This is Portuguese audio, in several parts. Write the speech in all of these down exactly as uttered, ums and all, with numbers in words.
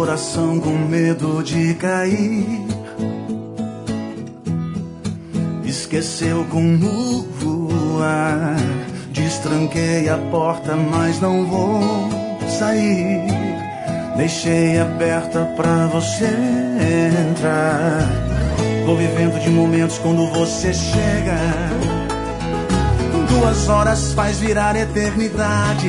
coração com medo de cair. Esqueceu como voar. Destranquei a porta, mas não vou sair. Deixei aberta pra você entrar. Vou vivendo de momentos quando você chega. Duas horas faz virar eternidade.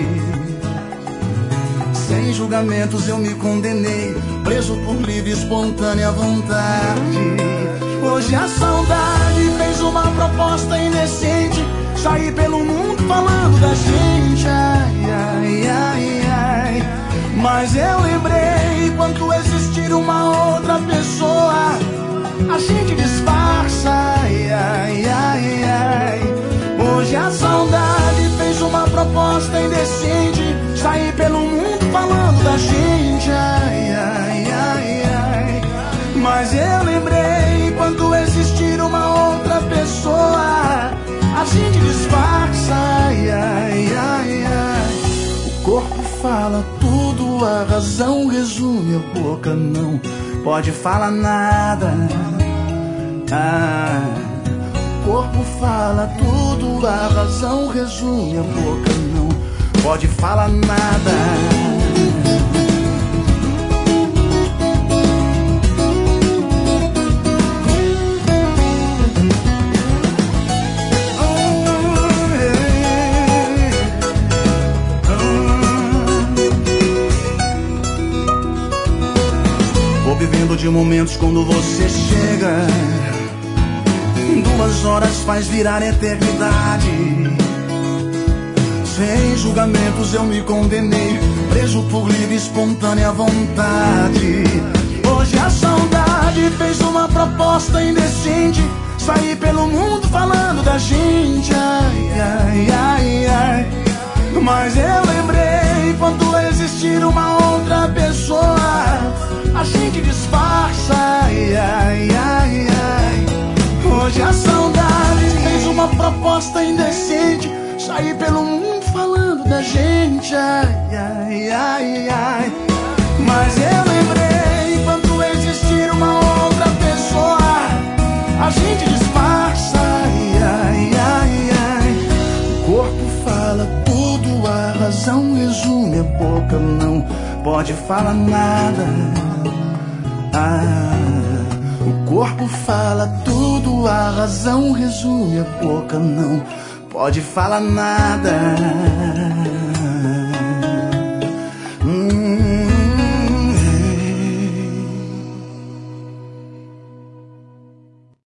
Sem julgamentos eu me condenei, preso por livre e espontânea vontade. Hoje a saudade fez uma proposta indecente. Saí pelo mundo falando da gente, ai, ai, ai, ai. Mas eu lembrei, enquanto existir uma outra pessoa, a gente disfarça, ai, ai, ai, ai. Hoje a saudade fez uma proposta indecente. Saí pelo mundo falando da gente, ai, ai, ai, ai. Mas eu lembrei, enquanto existir uma outra pessoa, a gente disfarça, ai, ai, ai, ai. O corpo fala tudo, a razão resume, a boca não pode falar nada. Ah, o corpo fala tudo, a razão resume, a boca não pode falar nada. Vivendo de momentos quando você chega. Duas horas faz virar eternidade. Sem julgamentos eu me condenei, preso por livre e espontânea vontade. Hoje a saudade fez uma proposta indecente. Saí pelo mundo falando da gente, ai, ai, ai, ai. Mas eu lembrei, quando existir uma outra pessoa, a gente disfarça, ai, ai, ai, ai. Hoje a saudade fez uma proposta indecente. Saí pelo mundo falando da gente, ai, ai, ai, ai. Mas eu lembrei, quando existir uma outra pessoa, a gente disfarça, ai, ai, ai, ai. O corpo fala tudo, a razão resume, a boca não pode falar nada. Ah, o corpo fala tudo, a razão resume, a boca não pode falar nada.